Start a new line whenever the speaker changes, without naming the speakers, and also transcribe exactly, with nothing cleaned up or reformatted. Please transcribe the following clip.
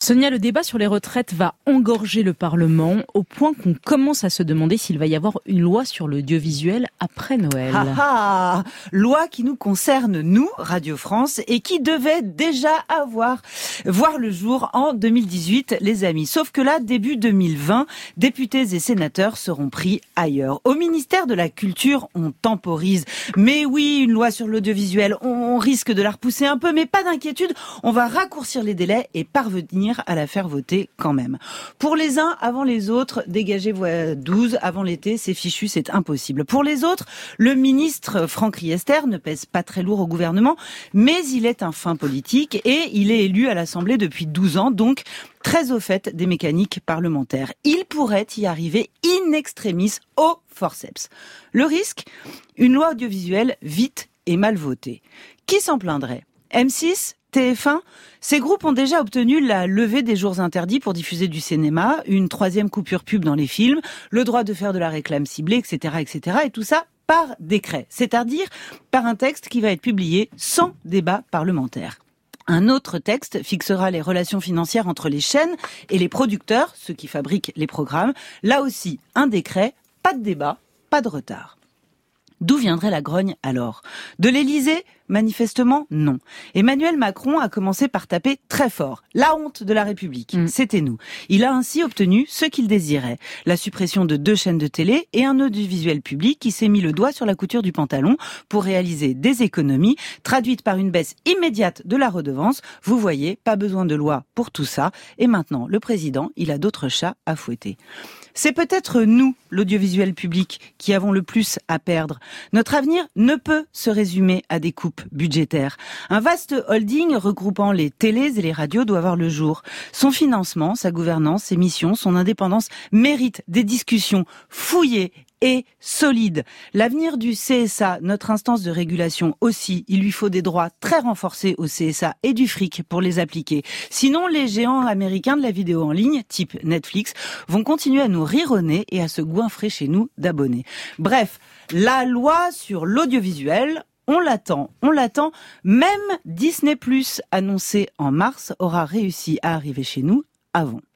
Sonia, le débat sur les retraites va engorger le Parlement au point qu'on commence à se demander s'il va y avoir une loi sur l'audiovisuel après Noël.
Ah ah, loi qui nous concerne, nous, Radio France, et qui devait déjà avoir, voir le jour en deux mille dix-huit, les amis. Sauf que là, début deux mille vingt, députés et sénateurs seront pris ailleurs. Au ministère de la Culture, on temporise. Mais oui, une loi sur l'audiovisuel, on risque de la repousser un peu, mais pas d'inquiétude, on va raccourcir les délais et parvenir à la faire voter quand même. Pour les uns, avant les autres, dégagez voie douze, avant l'été, c'est fichu, c'est impossible. Pour les autres, le ministre Franck Riester ne pèse pas très lourd au gouvernement, mais il est un fin politique et il est élu à l'Assemblée depuis douze ans, donc très au fait des mécaniques parlementaires. Il pourrait y arriver in extremis au forceps. Le risque, une loi audiovisuelle vite et mal votée. Qui s'en plaindrait ? M six ? T F un, ces groupes ont déjà obtenu la levée des jours interdits pour diffuser du cinéma, une troisième coupure pub dans les films, le droit de faire de la réclame ciblée, et cetera, et cetera, et tout ça par décret, c'est-à-dire par un texte qui va être publié sans débat parlementaire. Un autre texte fixera les relations financières entre les chaînes et les producteurs, ceux qui fabriquent les programmes. Là aussi, un décret, pas de débat, pas de retard. D'où viendrait la grogne alors ? De l'Élysée ? Manifestement, non. Emmanuel Macron a commencé par taper très fort. La honte de la République, mmh. C'était nous. Il a ainsi obtenu ce qu'il désirait. La suppression de deux chaînes de télé et un audiovisuel public qui s'est mis le doigt sur la couture du pantalon pour réaliser des économies traduites par une baisse immédiate de la redevance. Vous voyez, pas besoin de loi pour tout ça. Et maintenant, le président, il a d'autres chats à fouetter. C'est peut-être nous, l'audiovisuel public, qui avons le plus à perdre. Notre avenir ne peut se résumer à des coupes budgétaires. Un vaste holding regroupant les télés et les radios doit voir le jour. Son financement, sa gouvernance, ses missions, son indépendance méritent des discussions fouillées et solides. L'avenir du C S A, notre instance de régulation aussi, il lui faut des droits très renforcés au C S A et du fric pour les appliquer. Sinon, les géants américains de la vidéo en ligne, type Netflix, vont continuer à nous rire au nez et à se goinfrer chez nous d'abonnés. Bref, la loi sur l'audiovisuel, on l'attend, on l'attend. Même Disney plus, annoncé en mars, aura réussi à arriver chez nous avant.